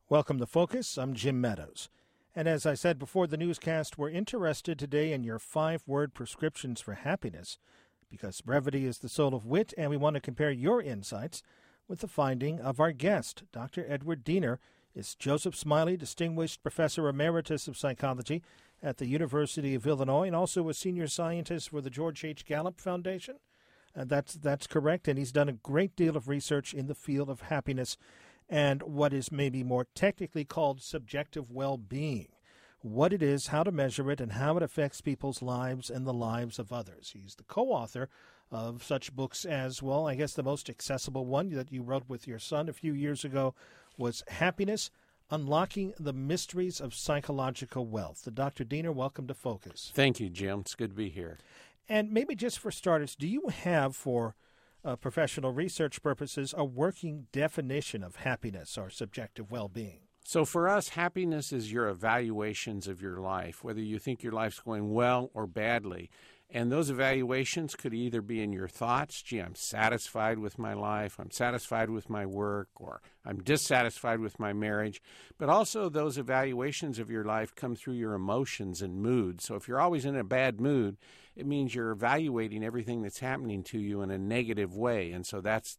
Welcome to Focus. I'm Jim Meadows. And as I said before the newscast, we're interested today in your 5-word prescriptions for happiness, because brevity is the soul of wit, and we want to compare your insights with the finding of our guest. Dr. Edward Diener is Joseph Smiley Distinguished Professor Emeritus of Psychology at the University of Illinois, and also a senior scientist for the George H. Gallup Foundation. That's correct, and he's done a great deal of research in the field of happiness and what is maybe more technically called subjective well-being, what it is, how to measure it, and how it affects people's lives and the lives of others. He's the co-author of such books as, well, I guess the most accessible one that you wrote with your son a few years ago was Happiness, Unlocking the Mysteries of Psychological Wealth. Dr. Diener, welcome to Focus. Thank you, Jim. It's good to be here. And maybe just for starters, do you have, for professional research purposes, a working definition of happiness or subjective well-being? So for us, happiness is your evaluations of your life, whether you think your life's going well or badly. And those evaluations could either be in your thoughts, gee, I'm satisfied with my life, I'm satisfied with my work, or I'm dissatisfied with my marriage. But also those evaluations of your life come through your emotions and moods. So if you're always in a bad mood, it means you're evaluating everything that's happening to you in a negative way. And so that's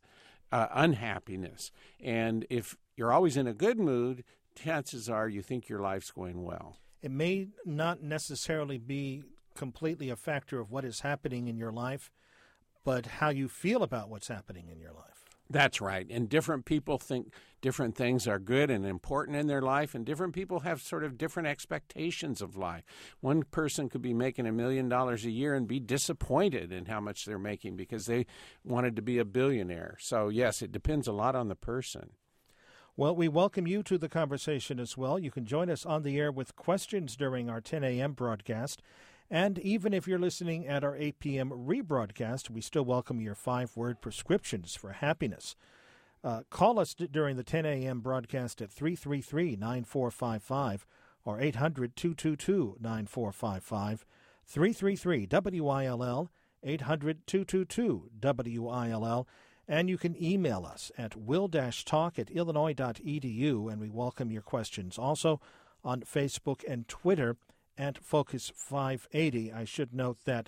unhappiness. And if you're always in a good mood, chances are you think your life's going well. It may not necessarily be completely a factor of what is happening in your life, but how you feel about what's happening in your life. That's right. And different people think different things are good and important in their life, and different people have sort of different expectations of life. One person could be making $1 million a year and be disappointed in how much they're making because they wanted to be a billionaire. So, yes, it depends a lot on the person. Well, we welcome you to the conversation as well. You can join us on the air with questions during our 10 a.m. broadcast. And even if you're listening at our 8 p.m. rebroadcast, we still welcome your 5-word prescriptions for happiness. Call us during the 10 a.m. broadcast at 333-9455 or 800-222-9455, 333-WILL, 800-222-WILL. And you can email us at will-talk@illinois.edu, and we welcome your questions. Also on Facebook and Twitter at Focus 580. I should note that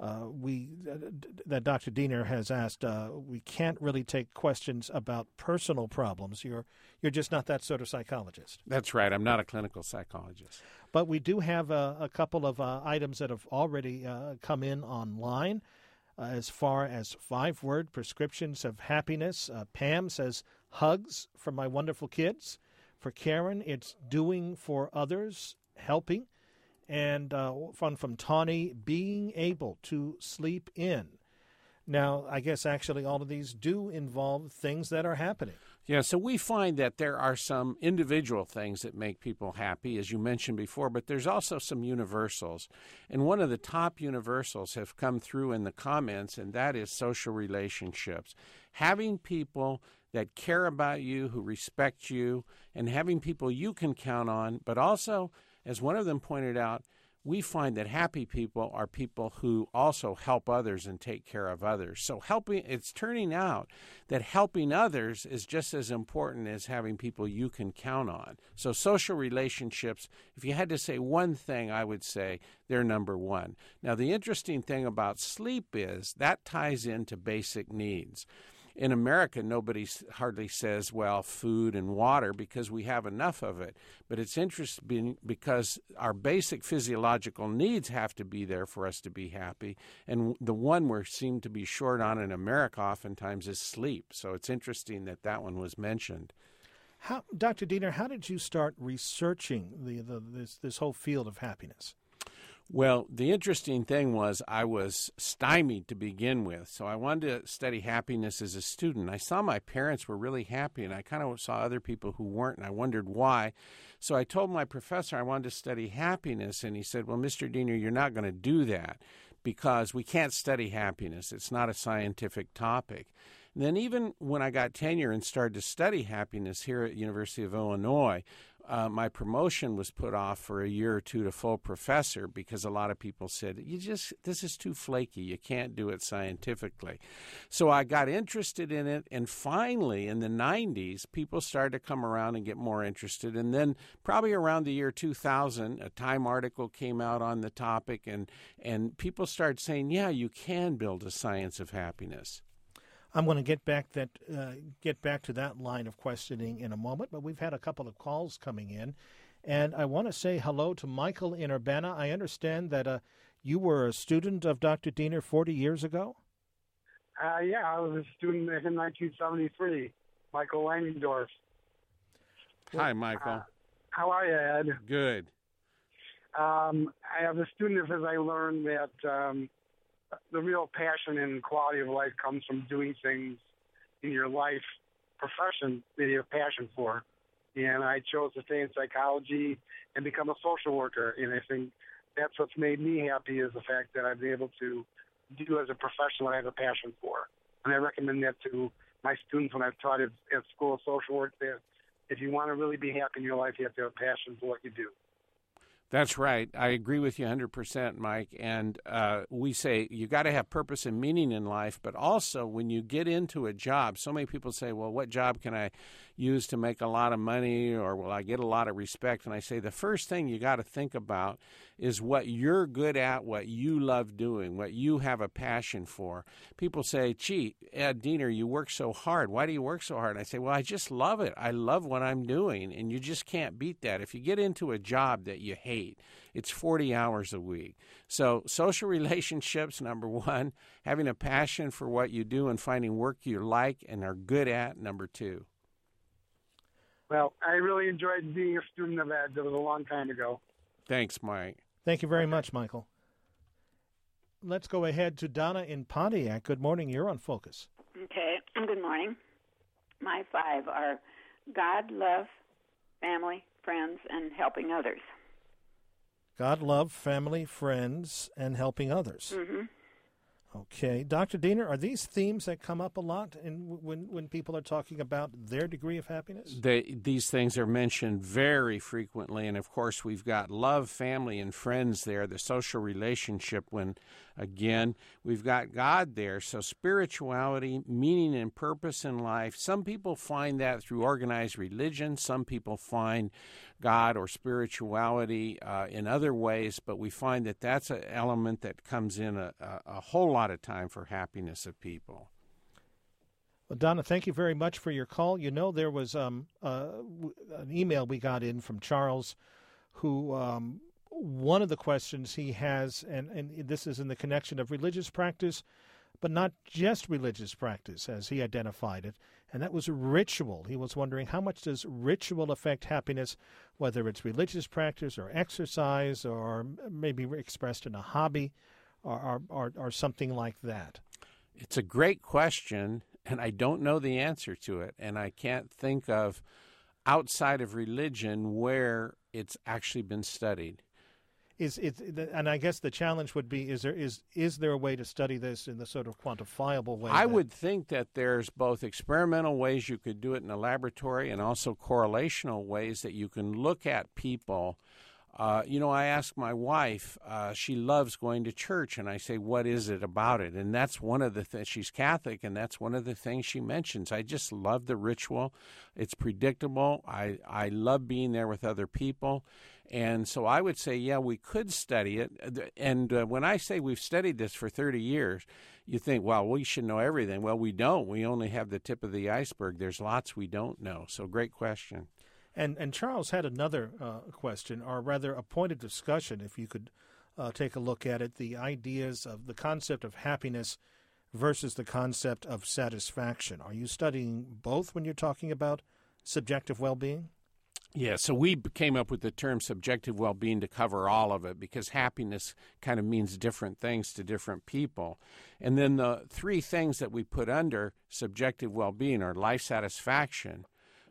that Dr. Diener has asked, we can't really take questions about personal problems. You're just not that sort of psychologist. That's right. I'm not a clinical psychologist. But we do have a couple of items that have already come in online. As far as 5-word prescriptions of happiness, Pam says, hugs from my wonderful kids. For Karen, it's doing for others, helping. And from Tawny, being able to sleep in. Now, I guess actually all of these do involve things that are happening. Yeah, so we find that there are some individual things that make people happy, as you mentioned before, but there's also some universals. And one of the top universals have come through in the comments, and that is social relationships. Having people that care about you, who respect you, and having people you can count on, but also, as one of them pointed out, we find that happy people are people who also help others and take care of others. So it's turning out that helping others is just as important as having people you can count on. So social relationships, if you had to say one thing, I would say they're number one. Now, the interesting thing about sleep is that ties into basic needs. In America, nobody hardly says, well, food and water, because we have enough of it. But it's interesting because our basic physiological needs have to be there for us to be happy. And the one we seem to be short on in America oftentimes is sleep. So it's interesting that that one was mentioned. Dr. Diener, how did you start researching this whole field of happiness? Well, the interesting thing was I was stymied to begin with, so I wanted to study happiness as a student. I saw my parents were really happy, and I kind of saw other people who weren't, and I wondered why. So I told my professor I wanted to study happiness, and he said, well, Mr. Diener, you're not going to do that because we can't study happiness. It's not a scientific topic. And then even when I got tenure and started to study happiness here at University of Illinois, my promotion was put off for a year or two to full professor because a lot of people said, this is too flaky. You can't do it scientifically. So I got interested in it, and finally in the 90s, people started to come around and get more interested. And then probably around the year 2000, a Time article came out on the topic, and people started saying, yeah, you can build a science of happiness. I'm going to get back to that line of questioning in a moment, but we've had a couple of calls coming in, and I want to say hello to Michael in Urbana. I understand that you were a student of Dr. Diener 40 years ago? Yeah, I was a student in 1973, Michael Langendorf. Hi, Michael. How are you, Ed? Good. I was a student because I learned that the real passion and quality of life comes from doing things in your life profession that you have passion for. And I chose to stay in psychology and become a social worker. And I think that's what's made me happy is the fact that I've been able to do as a profession what I have a passion for. And I recommend that to my students when I've taught at School of Social Work, that if you want to really be happy in your life, you have to have a passion for what you do. That's right. I agree with you 100%, Mike. And we say you got to have purpose and meaning in life, but also when you get into a job, so many people say, well, what job can I use to make a lot of money, or will I get a lot of respect? And I say the first thing you got to think about is what you're good at, what you love doing, what you have a passion for. People say, gee, Ed Diener, you work so hard. Why do you work so hard? And I say, well, I just love it. I love what I'm doing, and you just can't beat that. If you get into a job that you hate, it's 40 hours a week. So social relationships, number one, having a passion for what you do and finding work you like and are good at, number two. Well, I really enjoyed being a student of Ed. That was a long time ago. Thanks, Mike. Thank you very much, Michael. Let's go ahead to Donna in Pontiac. Good morning. You're on Focus. Okay. Good morning. My 5 are God, love, family, friends, and helping others. God, love, family, friends, and helping others. Mm-hmm. Okay. Dr. Diener, are these themes that come up a lot when people are talking about their degree of happiness? These things are mentioned very frequently, and of course we've got love, family, and friends there, the social relationship when, again, we've got God there. So spirituality, meaning and purpose in life, some people find that through organized religion, some people find God or spirituality in other ways, but we find that that's an element that comes in a whole lot of time for happiness of people. Well, Donna, thank you very much for your call. You know, there was an email we got in from Charles, who one of the questions he has, and this is in the connection of religious practice, but not just religious practice, as he identified it, and that was ritual. He was wondering how much does ritual affect happiness, whether it's religious practice or exercise or maybe expressed in a hobby or something like that. It's a great question, and I don't know the answer to it, and I can't think of outside of religion where it's actually been studied. And I guess the challenge would be: is there a way to study this in the sort of quantifiable way? I would think that there's both experimental ways you could do it in a laboratory, and also correlational ways that you can look at people. I ask my wife, she loves going to church, and I say, what is it about it? And that's one of the things, she's Catholic, and that's one of the things she mentions. I just love the ritual. It's predictable. I love being there with other people. And so I would say, yeah, we could study it. And when I say we've studied this for 30 years, you think, well, we should know everything. Well, we don't. We only have the tip of the iceberg. There's lots we don't know. So great question. And Charles had another question, or rather a point of discussion, if you could take a look at it, the ideas of the concept of happiness versus the concept of satisfaction. Are you studying both when you're talking about subjective well-being? Yeah, so we came up with the term subjective well-being to cover all of it, because happiness kind of means different things to different people. And then the 3 things that we put under subjective well-being are life satisfaction,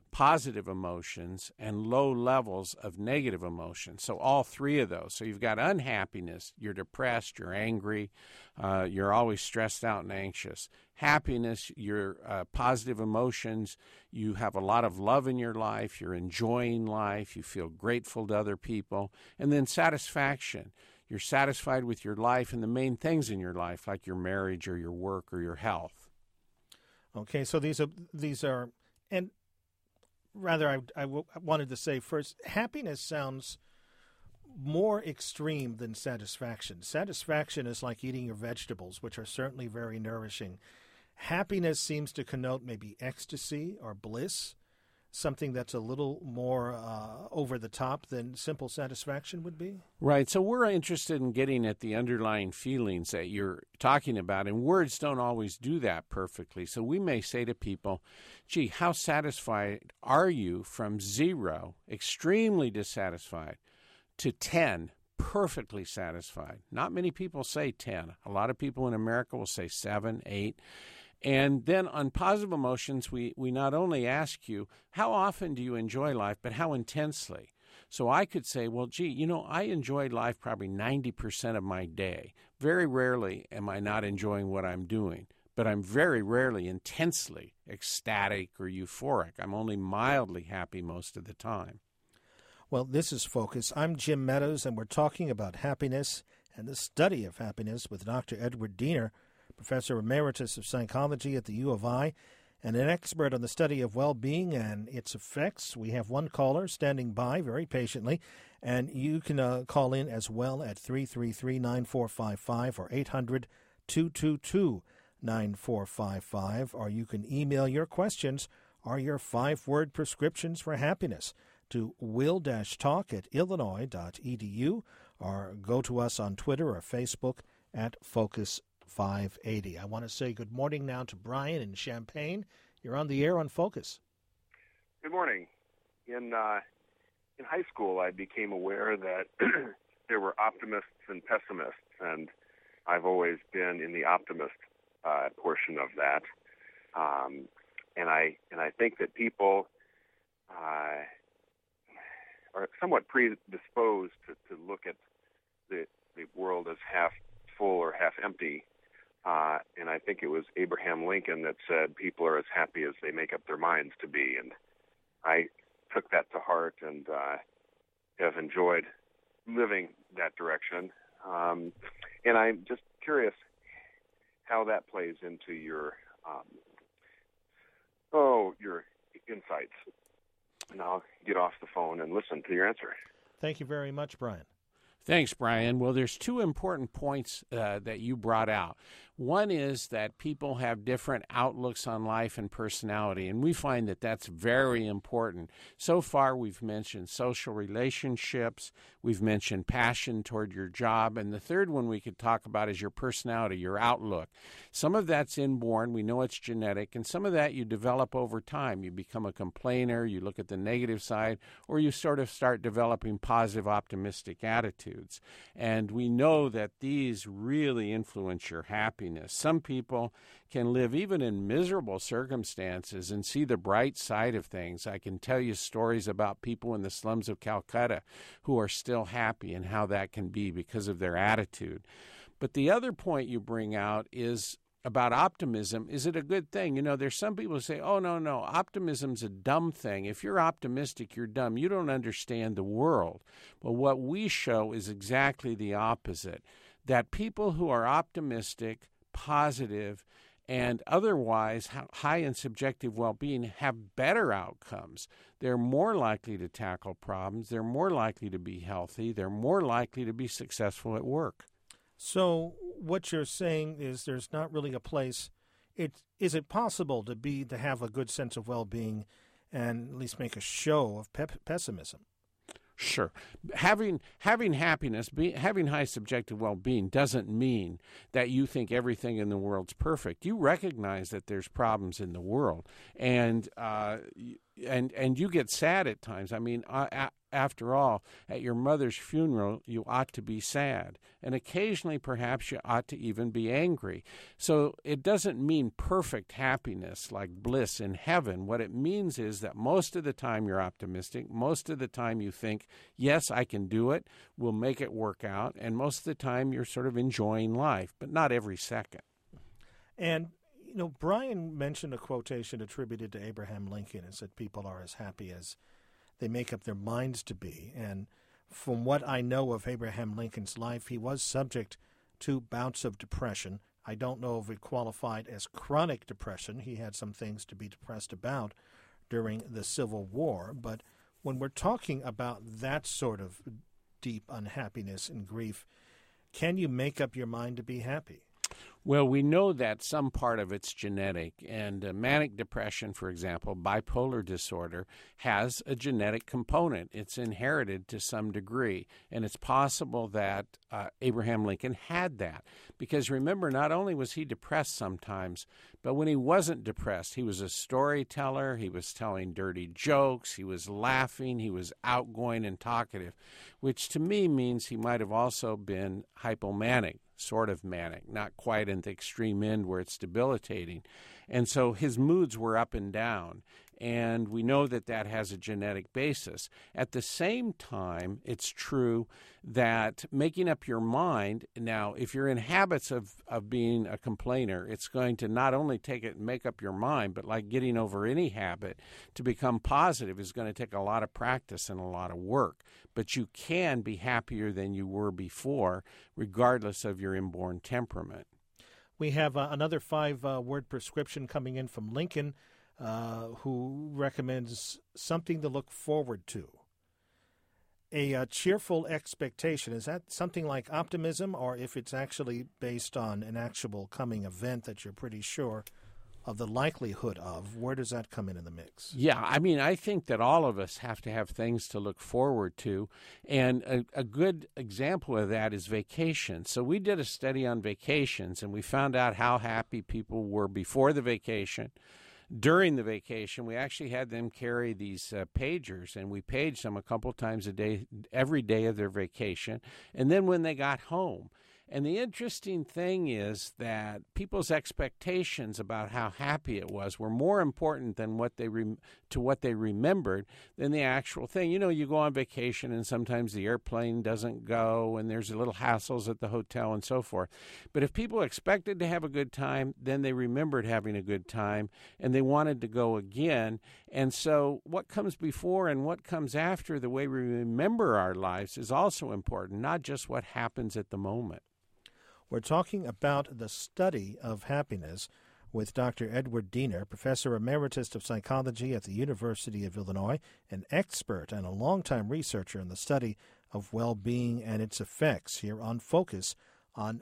positive emotions and low levels of negative emotions. So all three of those. So you've got unhappiness, you're depressed, you're angry, you're always stressed out and anxious. Happiness, your positive emotions, you have a lot of love in your life, you're enjoying life, you feel grateful to other people. And then satisfaction. You're satisfied with your life and the main things in your life, like your marriage or your work or your health. Okay, so these are, and rather I wanted to say first, happiness sounds more extreme than satisfaction. Satisfaction is like eating your vegetables, which are certainly very nourishing. Happiness seems to connote maybe ecstasy or bliss, something that's a little more over the top than simple satisfaction would be? Right. So we're interested in getting at the underlying feelings that you're talking about, and words don't always do that perfectly. So we may say to people, gee, how satisfied are you from 0, extremely dissatisfied, to 10, perfectly satisfied? Not many people say 10. A lot of people in America will say 7, 8. And then on positive emotions, we not only ask you, how often do you enjoy life, but how intensely? So I could say, well, gee, I enjoy life probably 90% of my day. Very rarely am I not enjoying what I'm doing, but I'm very rarely intensely ecstatic or euphoric. I'm only mildly happy most of the time. Well, this is Focus. I'm Jim Meadows, and we're talking about happiness and the study of happiness with Dr. Edward Diener, Professor Emeritus of Psychology at the U of I, and an expert on the study of well-being and its effects. We have one caller standing by very patiently, and you can call in as well at 333-9455 or 800-222-9455, or you can email your questions or your 5-word prescriptions for happiness to will-talk@illinois.edu, or go to us on Twitter or Facebook at Focus 580. I want to say good morning now to Brian in Champaign. You're on the air on Focus. Good morning. In high school, I became aware that there were optimists and pessimists, and I've always been in the optimist portion of that. And I think that people are somewhat predisposed to look at the world as half full or half empty. And I think it was Abraham Lincoln that said people are as happy as they make up their minds to be. And I took that to heart and have enjoyed living that direction. And I'm just curious how that plays into your insights. And I'll get off the phone and listen to your answer. Thank you very much, Brian. Thanks, Brian. Well, there's two important points that you brought out. One is that people have different outlooks on life and personality, and we find that that's very important. So far, we've mentioned social relationships, we've mentioned passion toward your job, and the third one we could talk about is your personality, your outlook. Some of that's inborn, we know it's genetic, and some of that you develop over time. You become a complainer, you look at the negative side, or you sort of start developing positive, optimistic attitudes. And we know that these really influence your happiness. Some people can live even in miserable circumstances and see the bright side of things. I can tell you stories about people in the slums of Calcutta who are still happy and how that can be because of their attitude. But the other point you bring out is about optimism. Is it a good thing? There's some people who say, oh, no, optimism's a dumb thing. If you're optimistic, you're dumb. You don't understand the world. But what we show is exactly the opposite, that people who are optimistic, positive, and otherwise high in subjective well-being have better outcomes. They're more likely to tackle problems. They're more likely to be healthy. They're more likely to be successful at work. So what you're saying is there's not really a place. Is it possible to have a good sense of well-being and at least make a show of pessimism? Sure. Having happiness, having high subjective well-being doesn't mean that you think everything in the world's perfect. You recognize that there's problems in the world, and and you get sad at times. I mean, after all, at your mother's funeral, you ought to be sad. And occasionally, perhaps, you ought to even be angry. So it doesn't mean perfect happiness like bliss in heaven. What it means is that most of the time you're optimistic. Most of the time you think, yes, I can do it. We'll make it work out. And most of the time you're sort of enjoying life, but not every second. And Brian mentioned a quotation attributed to Abraham Lincoln and said people are as happy as they make up their minds to be. And from what I know of Abraham Lincoln's life, he was subject to bouts of depression. I don't know if it qualified as chronic depression. He had some things to be depressed about during the Civil War. But when we're talking about that sort of deep unhappiness and grief, can you make up your mind to be happy? Well, we know that some part of it's genetic, and manic depression, for example, bipolar disorder, has a genetic component. It's inherited to some degree, and it's possible that Abraham Lincoln had that. Because remember, not only was he depressed sometimes, but when he wasn't depressed, he was a storyteller, he was telling dirty jokes, he was laughing, he was outgoing and talkative, which to me means he might have also been hypomanic. Sort of manic, not quite at the extreme end where it's debilitating. And so his moods were up and down, and we know that that has a genetic basis. At the same time, it's true that making up your mind, now, if you're in habits of being a complainer, it's going to not only take it and make up your mind, but like getting over any habit, to become positive is going to take a lot of practice and a lot of work. But you can be happier than you were before, regardless of your inborn temperament. We have another 5-word prescription coming in from Lincoln, who recommends something to look forward to. A cheerful expectation, is that something like optimism, or if it's actually based on an actual coming event that you're pretty sure of the likelihood of, where does that come in the mix? Yeah, I mean, I think that all of us have to have things to look forward to, and a good example of that is vacation. So we did a study on vacations, and we found out how happy people were before the vacation. During the vacation, we actually had them carry these pagers, and we paged them a couple times a day, every day of their vacation, and then when they got home. And the interesting thing is that people's expectations about how happy it was were more important than what they remembered than the actual thing. You go on vacation and sometimes the airplane doesn't go and there's a little hassles at the hotel and so forth. But if people expected to have a good time, then they remembered having a good time and they wanted to go again. And so what comes before and what comes after, the way we remember our lives, is also important, not just what happens at the moment. We're talking about the study of happiness with Dr. Edward Diener, Professor Emeritus of Psychology at the University of Illinois, an expert and a longtime researcher in the study of well-being and its effects, here on Focus on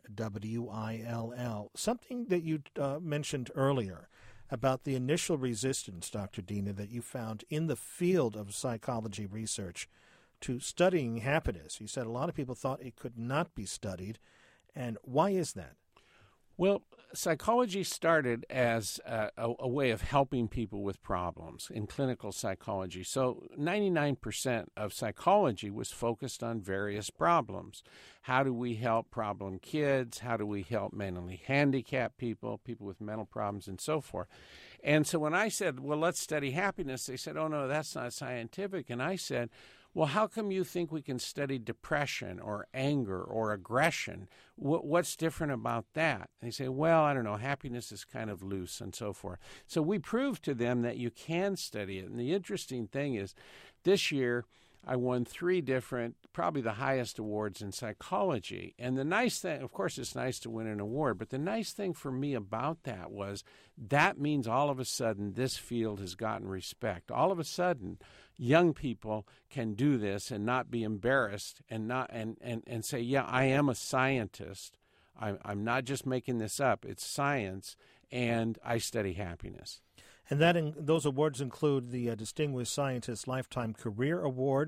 WILL. Something that you mentioned earlier about the initial resistance, Dr. Diener, that you found in the field of psychology research to studying happiness. You said a lot of people thought it could not be studied. And why is that? Well, psychology started as a way of helping people with problems in clinical psychology. So 99% of psychology was focused on various problems. How do we help problem kids? How do we help mentally handicapped people, people with mental problems, and so forth? And so when I said, well, let's study happiness, they said, oh, no, that's not scientific. And I said, well, how come you think we can study depression or anger or aggression? What's different about that? And they say, well, I don't know, happiness is kind of loose and so forth. So we proved to them that you can study it. And the interesting thing is, this year I won 3 different, probably the highest awards in psychology. And the nice thing, of course, it's nice to win an award, but the nice thing for me about that was that means all of a sudden this field has gotten respect. All of a sudden, young people can do this and not be embarrassed and not and say, yeah, I am a scientist. I'm not just making this up. It's science, and I study happiness. And those awards include the Distinguished Scientist Lifetime Career Award,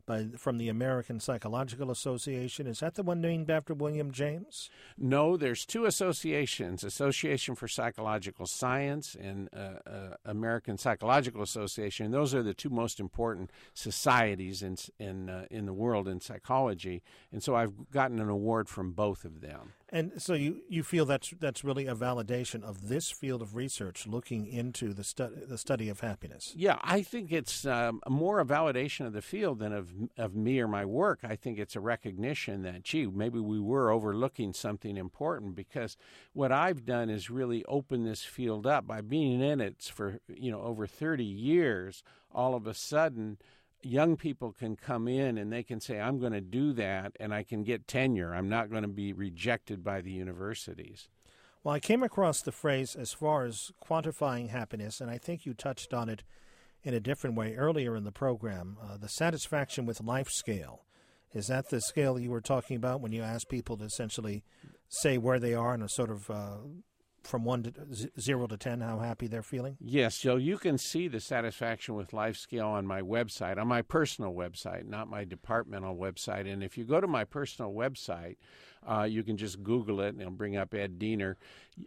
from the American Psychological Association. Is that the one named after William James? No, there's two associations, Association for Psychological Science and American Psychological Association. Those are the two most important societies in the world in psychology, and so I've gotten an award from both of them. And so you feel that's really a validation of this field of research looking into the study of happiness? Yeah, I think it's more a validation of the field than of me or my work. I think it's a recognition that, gee, maybe we were overlooking something important, because what I've done is really open this field up by being in it for over 30 years. All of a sudden, young people can come in and they can say, I'm going to do that, and I can get tenure. I'm not going to be rejected by the universities. Well, I came across the phrase as far as quantifying happiness, and I think you touched on it in a different way earlier in the program, the satisfaction with life scale. Is that the scale you were talking about when you asked people to essentially say where they are in a sort of from 0 to 10, how happy they're feeling? Yes, so you can see the satisfaction with life scale on my website, on my personal website, not my departmental website. And if you go to my personal website, you can just Google it, and it'll bring up Ed Diener,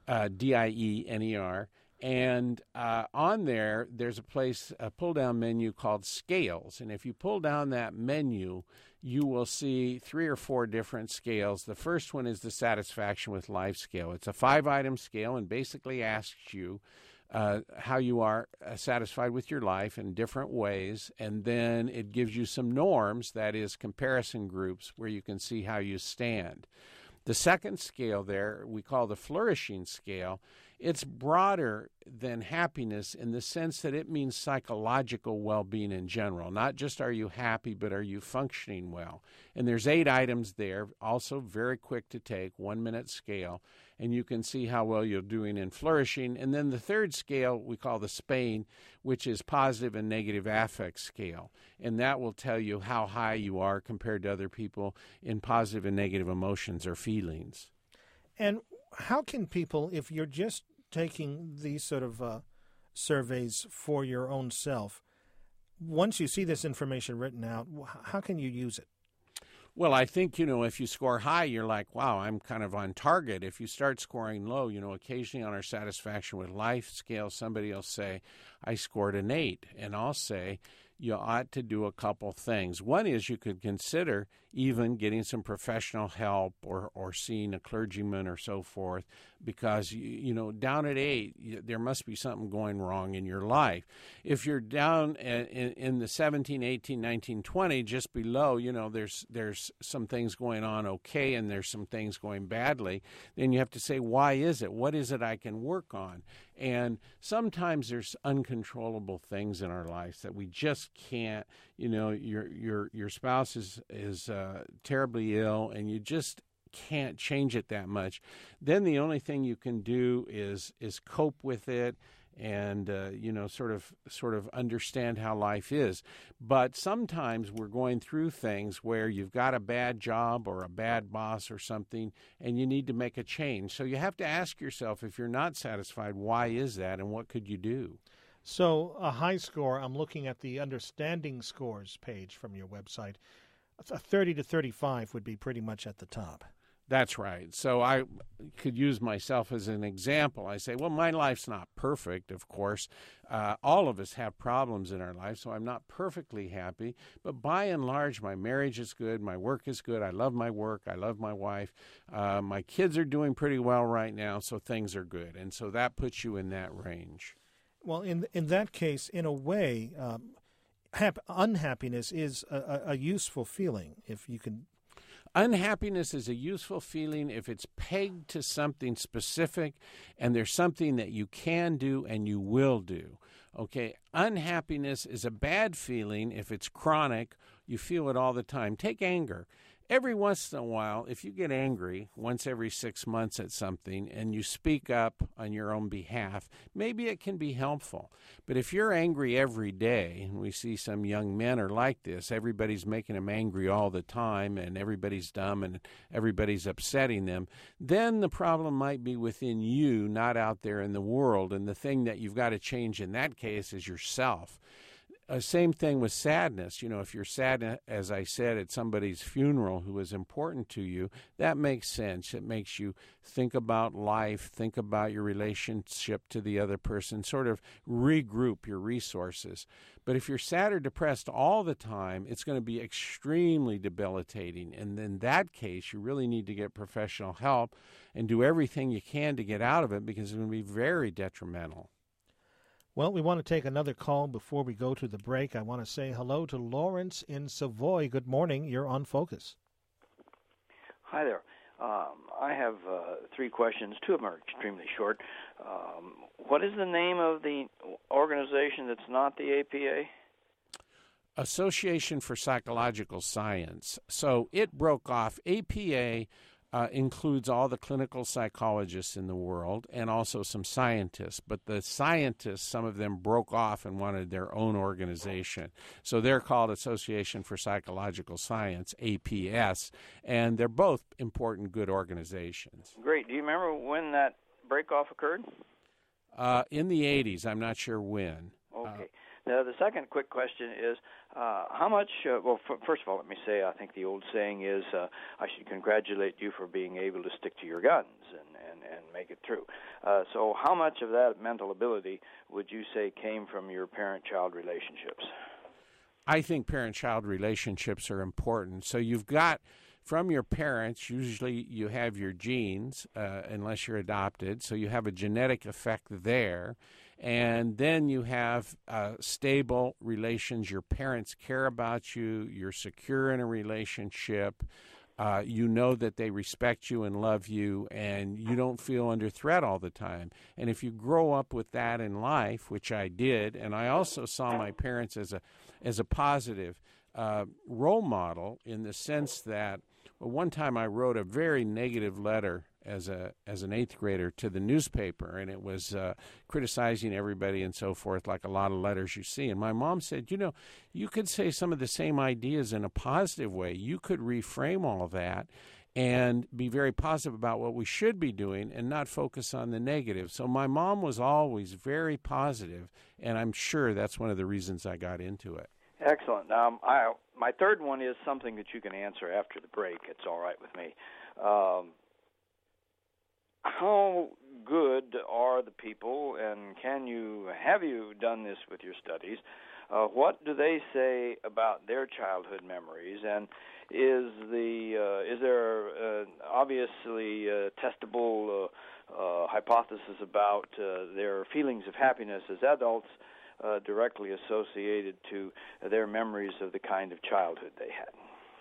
Diener. And on there, there's a pull-down menu called Scales. And if you pull down that menu, you will see 3 or 4 different scales. The first one is the satisfaction with life scale. It's a 5-item scale and basically asks you how you are satisfied with your life in different ways. And then it gives you some norms, that is comparison groups, where you can see how you stand. The second scale there, we call the flourishing scale. It's broader than happiness in the sense that it means psychological well-being in general. Not just are you happy, but are you functioning well? And there's 8 items there, also very quick to take, 1-minute scale, and you can see how well you're doing in flourishing. And then the third scale we call the SPAIN, which is positive and negative affect scale. And that will tell you how high you are compared to other people in positive and negative emotions or feelings. And how can people, if you're just taking these sort of surveys for your own self, once you see this information written out, how can you use it? Well, I think, if you score high, you're like, wow, I'm kind of on target. If you start scoring low, occasionally on our satisfaction with life scale, somebody will say, I scored an 8. And I'll say, you ought to do a couple things. One is you could consider even getting some professional help or seeing a clergyman or so forth, because, down at 8, there must be something going wrong in your life. If you're down in the 17, 18, 19, 20, just below, there's some things going on okay and there's some things going badly, then you have to say, why is it? What is it I can work on? And sometimes there's uncontrollable things in our lives that we just can't. Your spouse is terribly ill, and you just can't change it that much. Then the only thing you can do is cope with it and sort of understand how life is. But sometimes we're going through things where you've got a bad job or a bad boss or something, and you need to make a change. So you have to ask yourself, if you're not satisfied, why is that, and what could you do? So a high score, I'm looking at the understanding scores page from your website. A 30 to 35 would be pretty much at the top. That's right. So I could use myself as an example. I say, well, my life's not perfect, of course. All of us have problems in our life, so I'm not perfectly happy. But by and large, my marriage is good. My work is good. I love my work. I love my wife. My kids are doing pretty well right now, so things are good. And so that puts you in that range. Well, in that case, in a way, unhappiness is a useful feeling, if you can. Unhappiness is a useful feeling if it's pegged to something specific and there's something that you can do and you will do. Okay, unhappiness is a bad feeling if it's chronic, you feel it all the time. Take anger. Every once in a while, if you get angry once every 6 months at something and you speak up on your own behalf, maybe it can be helpful. But if you're angry every day, and we see some young men are like this, everybody's making them angry all the time and everybody's dumb and everybody's upsetting them, then the problem might be within you, not out there in the world. And the thing that you've got to change in that case is yourself. Same thing with sadness. If you're sad, as I said, at somebody's funeral who is important to you, that makes sense. It makes you think about life, think about your relationship to the other person, sort of regroup your resources. But if you're sad or depressed all the time, it's going to be extremely debilitating. And in that case, you really need to get professional help and do everything you can to get out of it, because it's going to be very detrimental. Well, we want to take another call before we go to the break. I want to say hello to Lawrence in Savoy. Good morning. You're on Focus. Hi there. I have 3 questions. 2 of them are extremely short. What is the name of the organization that's not the APA? Association for Psychological Science. So it broke off. APA includes all the clinical psychologists in the world and also some scientists. But the scientists, some of them broke off and wanted their own organization. So they're called Association for Psychological Science, APS, and they're both important, good organizations. Great. Do you remember when that break-off occurred? In the 80s. I'm not sure when. Okay. Now, the second quick question is, how much, first of all, let me say, I think the old saying is, I should congratulate you for being able to stick to your guns and make it through. So how much of that mental ability would you say came from your parent-child relationships? I think parent-child relationships are important. So you've got, from your parents, usually you have your genes, unless you're adopted, so you have a genetic effect there. And then you have stable relations. Your parents care about you. You're secure in a relationship. You know that they respect you and love you, and you don't feel under threat all the time. And if you grow up with that in life, which I did, and I also saw my parents as a positive role model, in the sense that one time I wrote a very negative letter as an 8th grader to the newspaper, and it was criticizing everybody and so forth, like a lot of letters you see. And my mom said, you could say some of the same ideas in a positive way. You could reframe all of that and be very positive about what we should be doing and not focus on the negative. So my mom was always very positive, and I'm sure that's one of the reasons I got into it. Excellent. My third one is something that you can answer after the break. It's all right with me. How good are the people, and have you done this with your studies? What do they say about their childhood memories, and is there obviously testable hypothesis about their feelings of happiness as adults directly associated to their memories of the kind of childhood they had?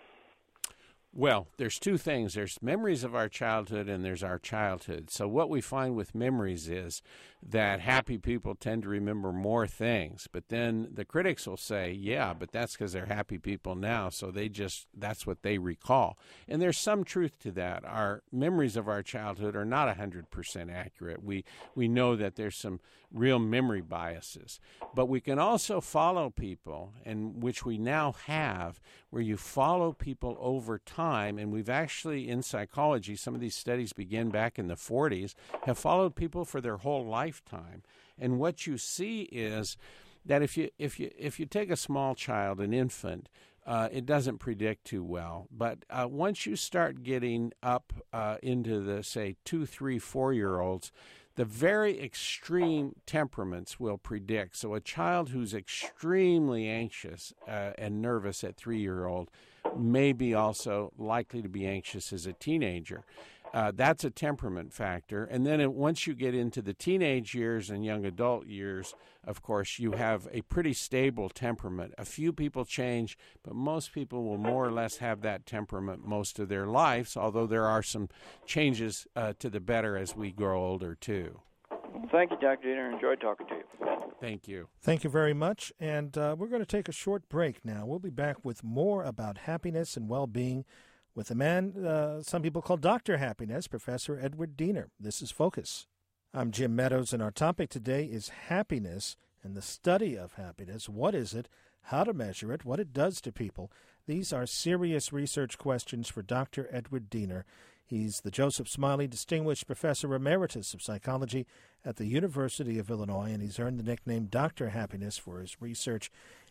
Well, there's 2 things. There's memories of our childhood and there's our childhood. So what we find with memories is that happy people tend to remember more things. But then the critics will say, yeah, but that's because they're happy people now, so that's what they recall. And there's some truth to that. Our memories of our childhood are not 100% accurate. We know that there's some real memory biases. But we can also follow people, and which we now have, where you follow people over time. And we've actually, in psychology, some of these studies begin back in the 40s, have followed people for their whole lifetime. And what you see is that if you take a small child, an infant, it doesn't predict too well. But once you start getting up into the, say, 2, 3, 4-year-olds, the very extreme temperaments will predict. So a child who's extremely anxious and nervous at 3-year-old may be also likely to be anxious as a teenager. That's a temperament factor. And then once you get into the teenage years and young adult years, of course, you have a pretty stable temperament. A few people change, but most people will more or less have that temperament most of their lives, although there are some changes to the better as we grow older, too. Thank you, Dr. Diener. Enjoyed talking to you. Thank you. Thank you very much. And we're going to take a short break now. We'll be back with more about happiness and well-being with a man some people call Dr. Happiness, Professor Edward Diener. This is Focus. I'm Jim Meadows, and our topic today is happiness and the study of happiness. What is it? How to measure it? What it does to people? These are serious research questions for Dr. Edward Diener. He's the Joseph Smiley Distinguished Professor Emeritus of Psychology at the University of Illinois, and he's earned the nickname Dr. Happiness for his research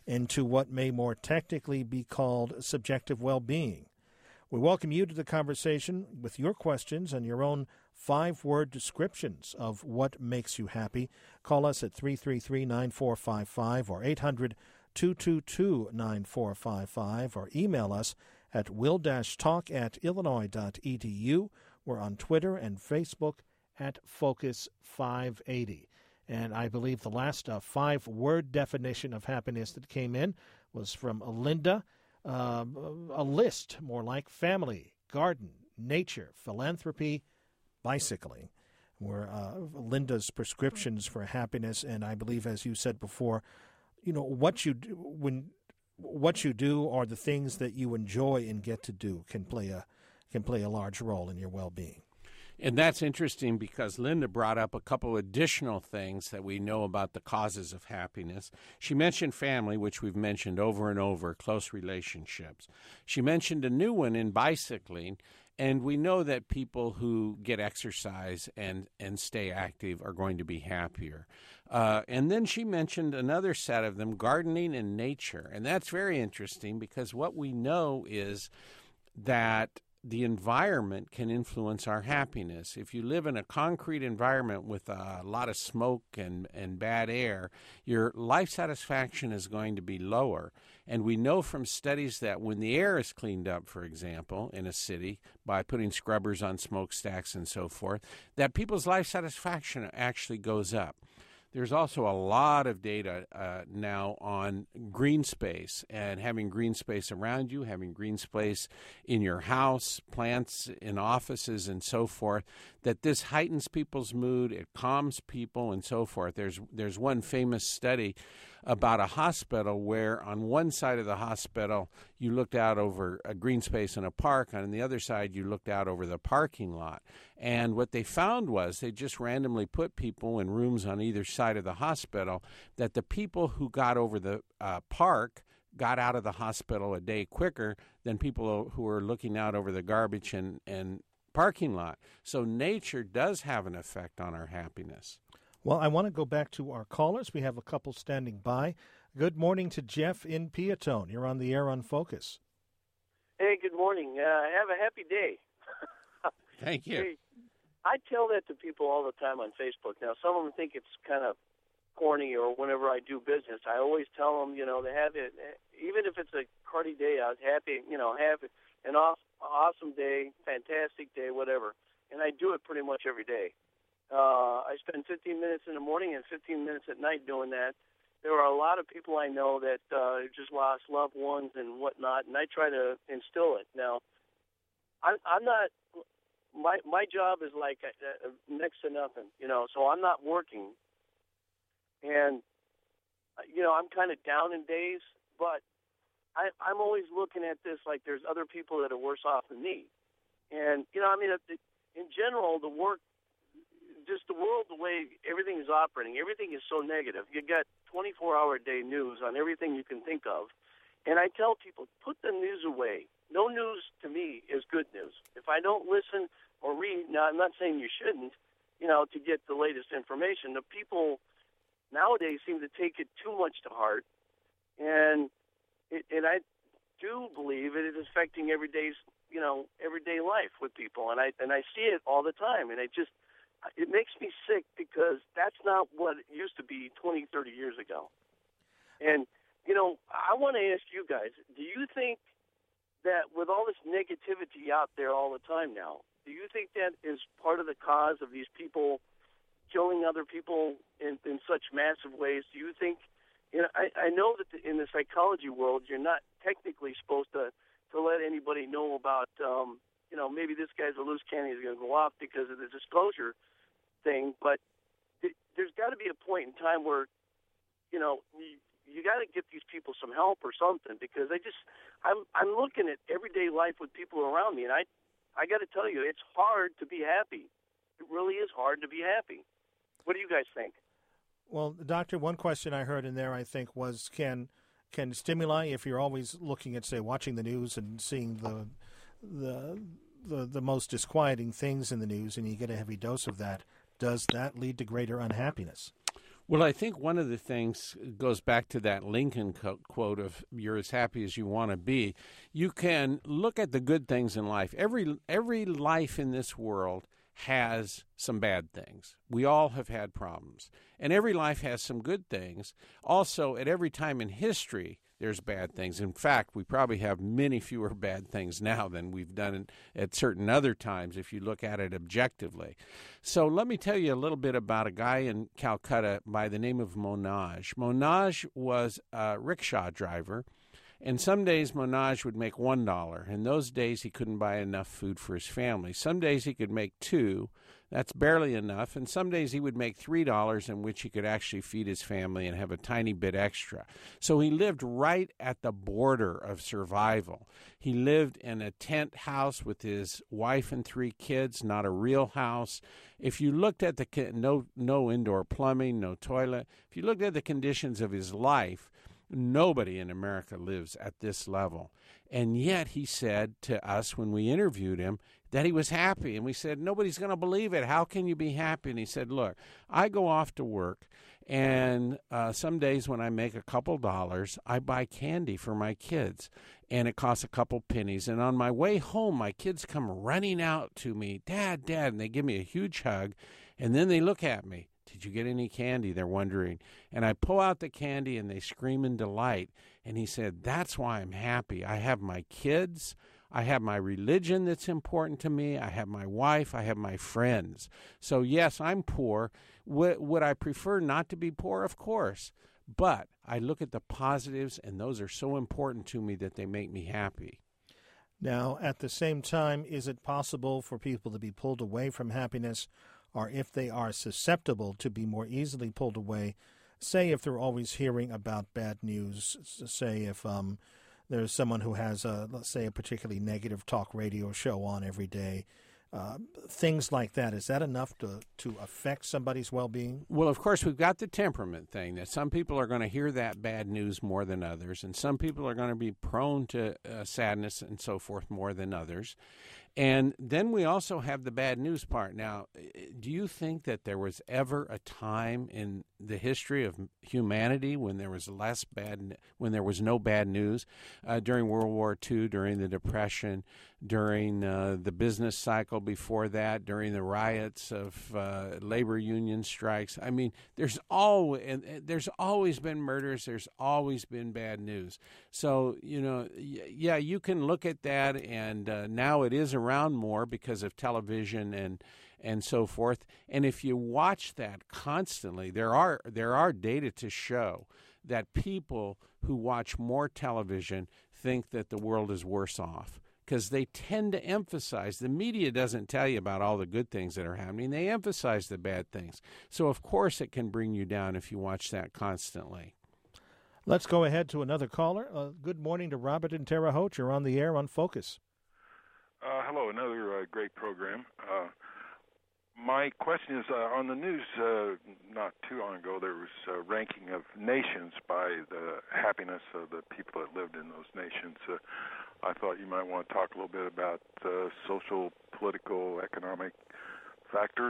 into what may more technically be called subjective well-being. We welcome you to the conversation with your questions and your own 5-word descriptions of what makes you happy. Call us at 333-9455 or 800-222-9455 or email us at will-talk@illinois.edu. We're on Twitter and Facebook at Focus580. And I believe the last 5-word definition of happiness that came in was from Linda. A list, more like family, garden, nature, philanthropy, bicycling, were Linda's prescriptions for happiness. And I believe, as you said before, what you do or the things that you enjoy and get to do can play a large role in your well-being. And that's interesting because Linda brought up a couple additional things that we know about the causes of happiness. She mentioned family, which we've mentioned over and over, close relationships. She mentioned a new one in bicycling, and we know that people who get exercise and stay active are going to be happier. And then she mentioned another set of them, gardening and nature. And that's very interesting because what we know is that the environment can influence our happiness. If you live in a concrete environment with a lot of smoke and bad air, your life satisfaction is going to be lower. And we know from studies that when the air is cleaned up, for example, in a city, by putting scrubbers on smokestacks and so forth, that people's life satisfaction actually goes up. There's also a lot of data now on green space and having green space around you, having green space in your house, plants in offices and so forth, that this heightens people's mood, it calms people and so forth. There's one famous study about a hospital where on one side of the hospital you looked out over a green space in a park, and on the other side you looked out over the parking lot. And what they found was they just randomly put people in rooms on either side of the hospital, that the people who got over the park got out of the hospital a day quicker than people who were looking out over the garbage and parking lot. So nature does have an effect on our happiness. Well, I want to go back to our callers. We have a couple standing by. Good morning to Jeff in Peatone. You're on the air on Focus. Hey, good morning. Have a happy day. Thank you. Hey, I tell that to people all the time on Facebook. Now, some of them think it's kind of corny, or whenever I do business, I always tell them, they have it, even if it's a cruddy day, I was happy, have an awesome day, fantastic day, whatever. And I do it pretty much every day. I spend 15 minutes in the morning and 15 minutes at night doing that. There are a lot of people I know that just lost loved ones and whatnot, and I try to instill it. Now, I'm not. My job is like next to nothing, so I'm not working, and I'm kind of down in days, but I'm always looking at this like there's other people that are worse off than me, and in general, the work. Just the world, the way everything is operating, everything is so negative. You got 24-hour-a-day news on everything you can think of. And I tell people, put the news away. No news, to me, is good news. If I don't listen or read, now I'm not saying you shouldn't, to get the latest information. The people nowadays seem to take it too much to heart. And I do believe it is affecting everyday life with people. And I see it all the time. And it makes me sick because that's not what it used to be 20, 30 years ago. And, I want to ask you guys, do you think that with all this negativity out there all the time now, do you think that is part of the cause of these people killing other people in such massive ways? Do you think, I know that in the psychology world, you're not technically supposed to let anybody know about, maybe this guy's a loose cannon, he's going to go off because of the disclosure thing, but there's got to be a point in time where, you got to get these people some help or something, because I'm looking at everyday life with people around me, and I got to tell you, it's hard to be happy. It really is hard to be happy. What do you guys think? Well, Doctor, one question I heard in there, I think, was can stimuli, if you're always looking at, say, watching the news and seeing the most disquieting things in the news, and you get a heavy dose of that, does that lead to greater unhappiness? Well, I think one of the things goes back to that Lincoln quote of "You're as happy as you want to be." You can look at the good things in life. Every life in this world has some bad things. We all have had problems, and every life has some good things. Also, at every time in history, there's bad things. In fact, we probably have many fewer bad things now than we've done at certain other times if you look at it objectively. So let me tell you a little bit about a guy in Calcutta by the name of Monaj. Monaj was a rickshaw driver, and some days Monaj would make $1. In those days, he couldn't buy enough food for his family. Some days he could make $2. That's barely enough. And some days he would make $3 in which he could actually feed his family and have a tiny bit extra. So he lived right at the border of survival. He lived in a tent house with his wife and 3 kids, not a real house. If you looked at no indoor plumbing, no toilet, if you looked at the conditions of his life, nobody in America lives at this level. And yet he said to us when we interviewed him that he was happy. And we said, nobody's going to believe it. How can you be happy? And he said, look, I go off to work, and some days when I make a couple dollars, I buy candy for my kids, and it costs a couple pennies. And on my way home, my kids come running out to me, Dad, Dad, and they give me a huge hug, and then they look at me. Did you get any candy? They're wondering. And I pull out the candy, and they scream in delight. And he said, that's why I'm happy. I have my kids. I have my religion that's important to me. I have my wife. I have my friends. So, yes, I'm poor. Would I prefer not to be poor? Of course. But I look at the positives, and those are so important to me that they make me happy. Now, at the same time, is it possible for people to be pulled away from happiness, or if they are susceptible to be more easily pulled away, say if they're always hearing about bad news, say if there's someone who has, let's say, a particularly negative talk radio show on every day, things like that, is that enough to affect somebody's well-being? Well, of course, we've got the temperament thing, that some people are going to hear that bad news more than others, and some people are going to be prone to sadness and so forth more than others. And then we also have the bad news part. Now, do you think that there was ever a time in the history of humanity when there was when there was no bad news? During World War II, during the Depression, during the business cycle before that, during the riots of labor union strikes. I mean, there's always been murders. There's always been bad news. So, yeah, you can look at that, and now it is around more because of television and so forth. And if you watch that constantly, there are data to show that people who watch more television think that the world is worse off, because they tend to emphasize. The media doesn't tell you about all the good things that are happening. They emphasize the bad things. So, of course, it can bring you down if you watch that constantly. Let's go ahead to another caller. Good morning to Robert in Terre Haute. You're on the air on Focus. Hello, another great program. My question is, on the news not too long ago, there was a ranking of nations by the happiness of the people that lived in those nations. I thought you might want to talk a little bit about social, political, economic factors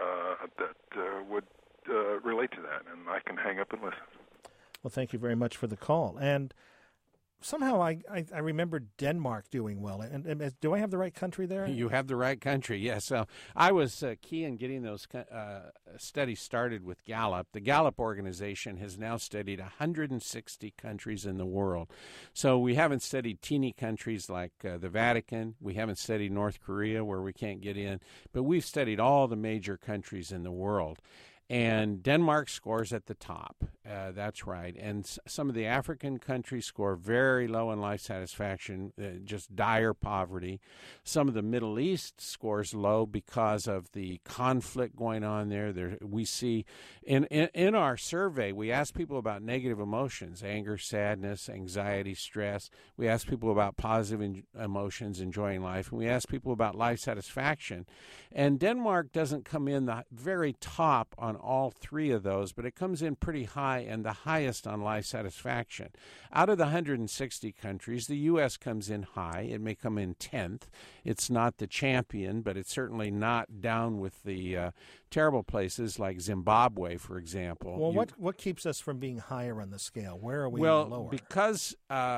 that would relate to that, and I can hang up and listen. Well, thank you very much for the call. And somehow I remember Denmark doing well. And do I have the right country there? You have the right country, yes. So I was key in getting those studies started with Gallup. The Gallup organization has now studied 160 countries in the world. So we haven't studied teeny countries like the Vatican. We haven't studied North Korea, where we can't get in. But we've studied all the major countries in the world. And Denmark scores at the top. That's right. And some of the African countries score very low in life satisfaction, just dire poverty. Some of the Middle East scores low because of the conflict going on there. We see in our survey, we ask people about negative emotions, anger, sadness, anxiety, stress. We ask people about positive emotions, enjoying life. And we ask people about life satisfaction. And Denmark doesn't come in the very top on on all three of those, but it comes in pretty high and the highest on life satisfaction. Out of the 160 countries, the U.S. comes in high. It may come in 10th. It's not the champion, but it's certainly not down with the terrible places like Zimbabwe, for example. Well, what keeps us from being higher on the scale? Where are we lower? Well, because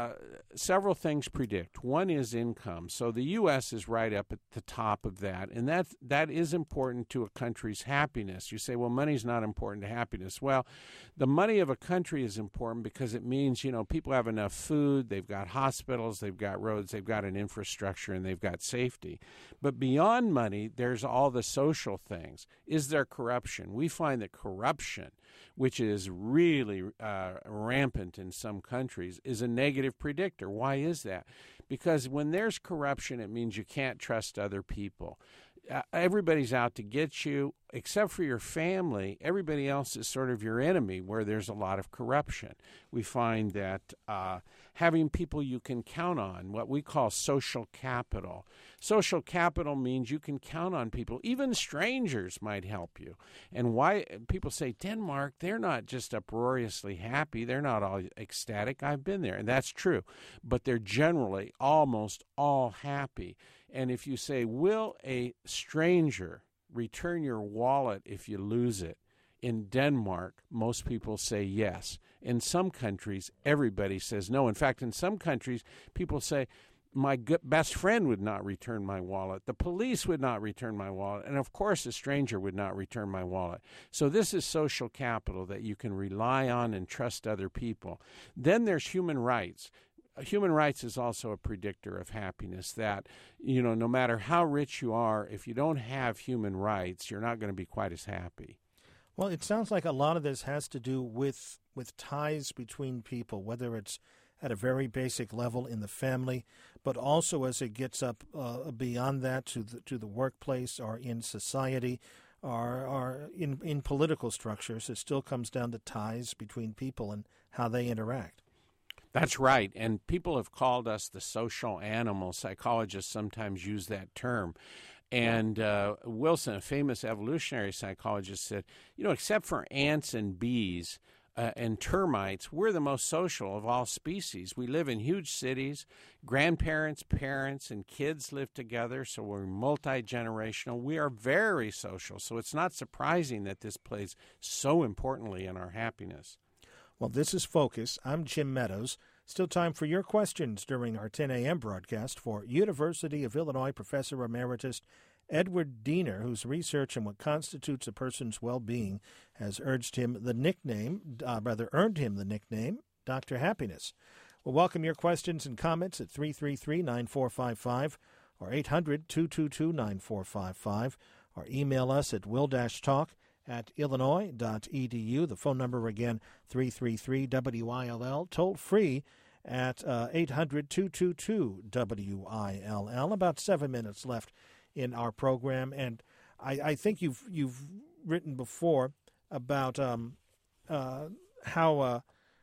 several things predict. One is income. So the U.S. is right up at the top of that, and that is important to a country's happiness. You say, well, money's not important to happiness. Well, the money of a country is important because it means, people have enough food, they've got hospitals, they've got roads, they've got an infrastructure, and they've got safety. But beyond money, there's all the social things. Is there corruption? We find that corruption, which is really rampant in some countries, is a negative predictor. Why is that? Because when there's corruption, it means you can't trust other people. Everybody's out to get you, except for your family. Everybody else is sort of your enemy where there's a lot of corruption. We find that having people you can count on, what we call social capital. Social capital means you can count on people. Even strangers might help you. And why people say, Denmark, they're not just uproariously happy. They're not all ecstatic. I've been there, and that's true. But they're generally almost all happy. And if you say, will a stranger return your wallet if you lose it? In Denmark, most people say yes. In some countries, everybody says no. In fact, in some countries, people say, my best friend would not return my wallet. The police would not return my wallet. And, of course, a stranger would not return my wallet. So this is social capital that you can rely on and trust other people. Then there's human rights. Human rights is also a predictor of happiness, that, no matter how rich you are, if you don't have human rights, you're not going to be quite as happy. Well, it sounds like a lot of this has to do with ties between people, whether it's at a very basic level in the family, but also as it gets up beyond that to the workplace or in society or in political structures. It still comes down to ties between people and how they interact. That's right, and people have called us the social animal. Psychologists sometimes use that term. And Wilson, a famous evolutionary psychologist, said, except for ants and bees and termites, we're the most social of all species. We live in huge cities. Grandparents, parents, and kids live together, so we're multi-generational. We are very social, so it's not surprising that this plays so importantly in our happiness. Well, this is Focus. I'm Jim Meadows. Still time for your questions during our 10 a.m. broadcast for University of Illinois Professor Emeritus Edward Diener, whose research on what constitutes a person's well-being has earned him the nickname, Dr. Happiness. We'll welcome your questions and comments at 333-9455 or 800-222-9455, or email us at will-talk@illinois.edu. The phone number again, 333-WILL, toll free at 800-222-WILL. About 7 minutes left in our program, and I think you've written before about how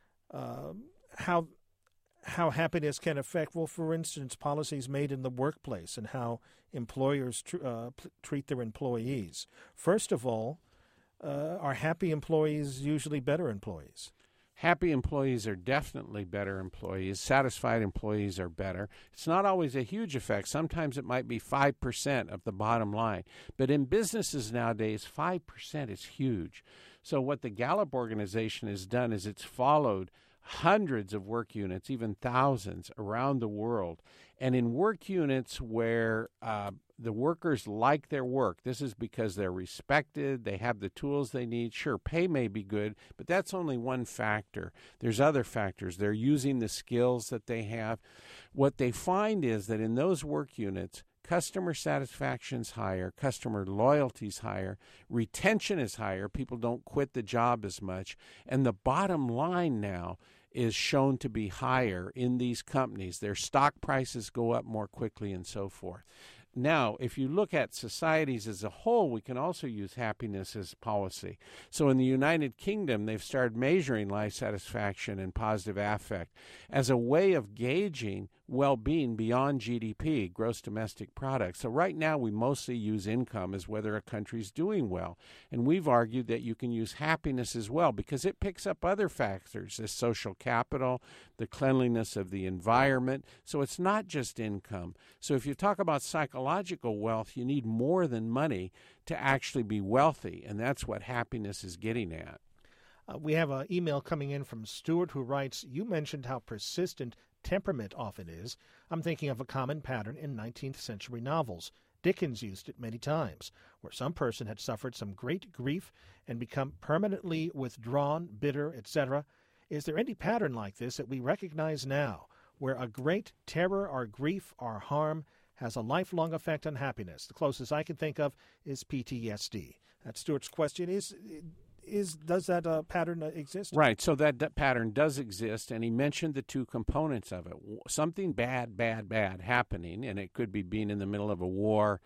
happiness can affect, for instance, policies made in the workplace and how employers treat their employees. First of all, are happy employees usually better employees? Happy employees are definitely better employees. Satisfied employees are better. It's not always a huge effect. Sometimes it might be 5% of the bottom line. But in businesses nowadays, 5% is huge. So what the Gallup organization has done is it's followed hundreds of work units, even thousands around the world. And in work units where the workers like their work, this is because they're respected, they have the tools they need. Sure, pay may be good, but that's only one factor. There's other factors. They're using the skills that they have. What they find is that in those work units, customer satisfaction's higher, customer loyalty's higher, retention is higher, people don't quit the job as much, and the bottom line now is shown to be higher in these companies. Their stock prices go up more quickly and so forth. Now, if you look at societies as a whole, we can also use happiness as policy. So in the United Kingdom, they've started measuring life satisfaction and positive affect as a way of gauging well-being beyond GDP, gross domestic product. So right now we mostly use income as whether a country's doing well. And we've argued that you can use happiness as well because it picks up other factors, the social capital, the cleanliness of the environment. So it's not just income. So if you talk about psychological wealth, you need more than money to actually be wealthy, and that's what happiness is getting at. We have an email coming in from Stuart who writes, you mentioned how persistent temperament often is. I'm thinking of a common pattern in 19th century novels. Dickens used it many times, where some person had suffered some great grief and become permanently withdrawn, bitter, etc. Is there any pattern like this that we recognize now, where a great terror or grief or harm has a lifelong effect on happiness? The closest I can think of is PTSD. That's Stuart's question. Does that pattern exist? Right, so that pattern does exist, and he mentioned the two components of it. Something bad happening, and it could be being in the middle of a war,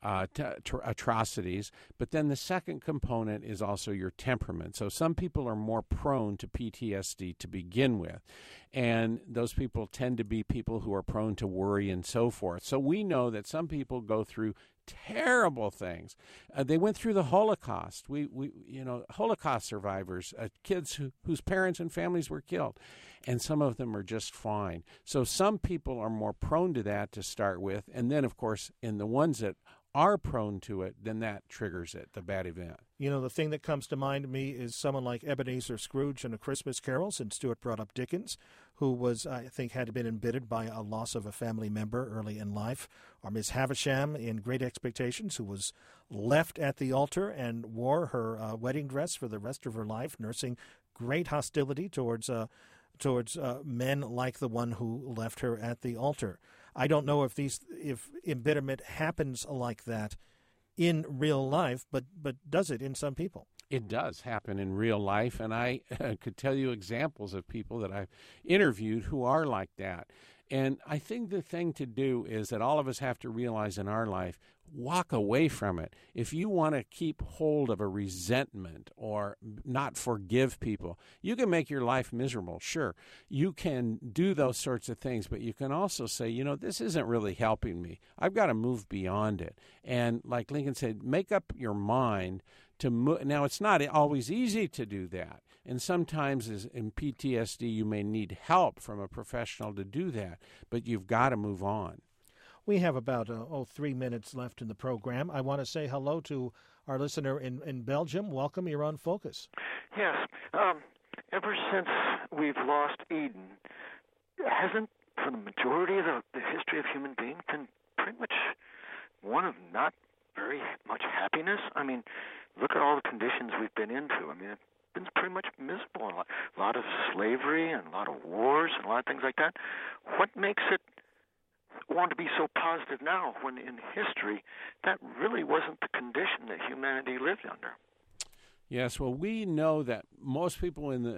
atrocities, but then the second component is also your temperament. So some people are more prone to PTSD to begin with, and those people tend to be people who are prone to worry and so forth. So we know that some people go through terrible things. They went through the Holocaust. We Holocaust survivors, kids whose parents and families were killed, and some of them are just fine. So some people are more prone to that to start with, and then, of course, in the ones that are prone to it, then that triggers it, the bad event. You know, the thing that comes to mind to me is someone like Ebenezer Scrooge in A Christmas Carol, since Stuart brought up Dickens, who was, I think, had been embittered by a loss of a family member early in life, or Miss Havisham in Great Expectations, who was left at the altar and wore her wedding dress for the rest of her life, nursing great hostility towards men like the one who left her at the altar. I don't know if embitterment happens like that in real life, but does it in some people? It does happen in real life, and I could tell you examples of people that I've interviewed who are like that. And I think the thing to do is that all of us have to realize in our life, walk away from it. If you want to keep hold of a resentment or not forgive people, you can make your life miserable. Sure, you can do those sorts of things, but you can also say, this isn't really helping me. I've got to move beyond it. And like Lincoln said, make up your mind to move. Now, it's not always easy to do that. And sometimes in PTSD, you may need help from a professional to do that, but you've got to move on. We have about 3 minutes left in the program. I want to say hello to our listener in Belgium. Welcome. You're on Focus. Yes. Ever since we've lost Eden, hasn't, for the majority of the history of human beings, been pretty much one of not very much happiness? I mean, look at all the conditions we've been into. I mean, it's been pretty much miserable. A lot of slavery and a lot of wars and a lot of things like that. What makes it want to be so positive now when in history that really wasn't the condition that humanity lived under? Yes, well, we know that most people in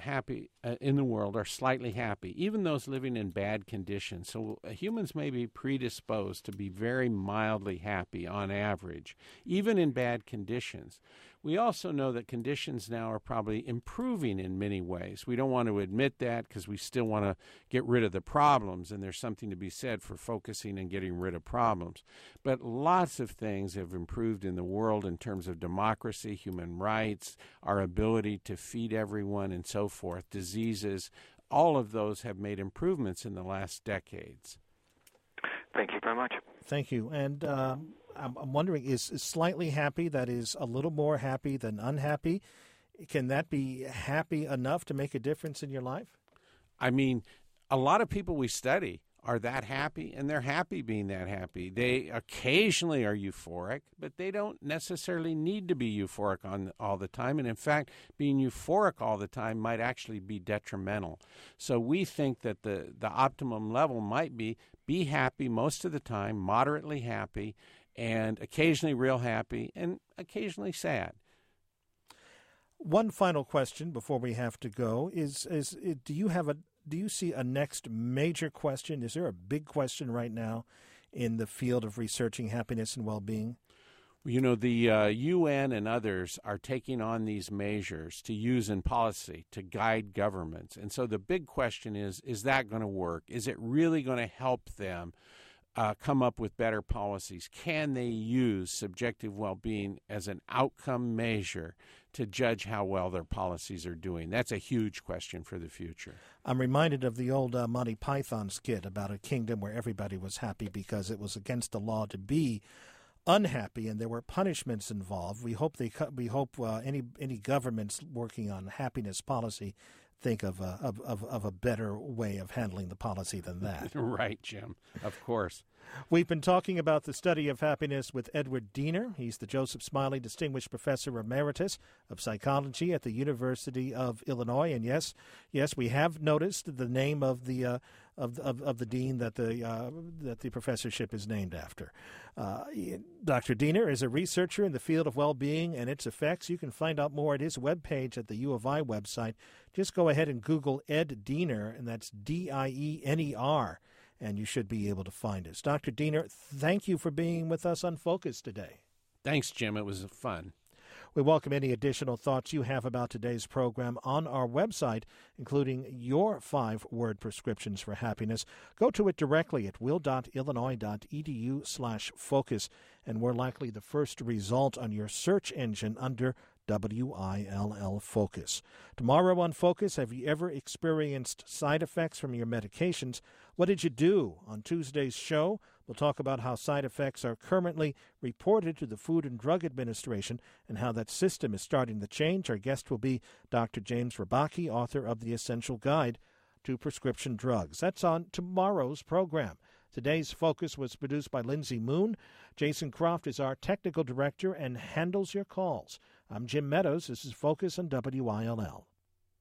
the world are slightly happy, even those living in bad conditions. So humans may be predisposed to be very mildly happy on average, even in bad conditions. We also know that conditions now are probably improving in many ways. We don't want to admit that because we still want to get rid of the problems, and there's something to be said for focusing and getting rid of problems. But lots of things have improved in the world in terms of democracy, human rights, our ability to feed everyone, and so forth, diseases. All of those have made improvements in the last decades. Thank you very much. Thank you. And I'm wondering, is slightly happy, that is a little more happy than unhappy, can that be happy enough to make a difference in your life? I mean, a lot of people we study are that happy, and they're happy being that happy. They occasionally are euphoric, but they don't necessarily need to be euphoric all the time. And in fact, being euphoric all the time might actually be detrimental. So we think that the optimum level might be happy most of the time, moderately happy, and occasionally real happy, and occasionally sad. One final question before we have to go is do you see a next major question? Is there a big question right now in the field of researching happiness and well-being? You know, the UN and others are taking on these measures to use in policy to guide governments. And so the big question is that going to work? Is it really going to help them come up with better policies? Can they use subjective well-being as an outcome measure to judge how well their policies are doing? That's a huge question for the future. I'm reminded of the old Monty Python skit about a kingdom where everybody was happy because it was against the law to be unhappy, and there were punishments involved. We hope any governments working on happiness policy think of a better way of handling the policy than that. Right, Jim. Of course. We've been talking about the study of happiness with Edward Diener. He's the Joseph Smiley Distinguished Professor Emeritus of Psychology at the University of Illinois. And yes, we have noticed the name of the dean that the professorship is named after. Dr. Diener is a researcher in the field of well-being and its effects. You can find out more at his webpage at the U of I website. Just go ahead and Google Ed Diener, and that's Diener, and you should be able to find us. Dr. Diener, thank you for being with us on Focus today. Thanks, Jim. It was fun. We welcome any additional thoughts you have about today's program on our website, including your 5-word prescriptions for happiness. Go to it directly at will.illinois.edu/focus, and we're likely the first result on your search engine under WILL Focus. Tomorrow on Focus, have you ever experienced side effects from your medications? What did you do? On Tuesday's show, we'll talk about how side effects are currently reported to the Food and Drug Administration and how that system is starting to change. Our guest will be Dr. James Rabaki, author of The Essential Guide to Prescription Drugs. That's on tomorrow's program. Today's Focus was produced by Lindsay Moon. Jason Croft is our technical director and handles your calls. I'm Jim Meadows. This is Focus on WILL.